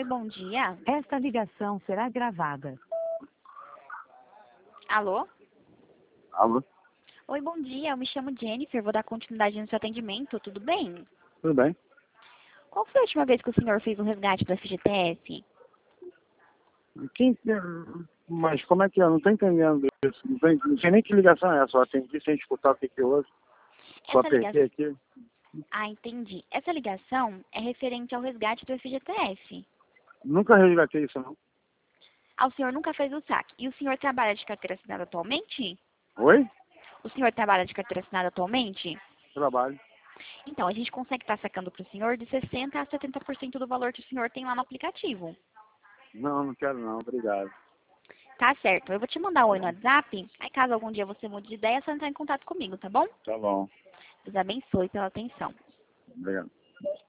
bom dia. Esta ligação será gravada. Alô? Alô? Oi, bom dia. Eu me chamo Jennifer, vou dar continuidade no seu atendimento, tudo bem? Tudo bem? Qual foi a última vez que o senhor fez um resgate do FGTS? Quem, mas como é que é? Eu não estou entendendo isso. Não sei nem que ligação é essa. Eu atendi sem escutar o que houve. Só Essa apertei ligação... aqui. Ah, entendi. Essa ligação é referente ao resgate do FGTS. Nunca resgatei isso, não. Ah, o senhor nunca fez o saque. E o senhor trabalha de carteira assinada atualmente? Oi? O senhor trabalha de carteira assinada atualmente? Trabalho. Então, a gente consegue estar sacando para o senhor de 60% a 70% do valor que o senhor tem lá no aplicativo. Não, não quero não. Obrigado. Tá certo. Eu vou te mandar um oi no WhatsApp. Aí, caso algum dia você mude de ideia, é só entrar em contato comigo, tá bom? Tá bom. Deus abençoe pela atenção. Obrigado.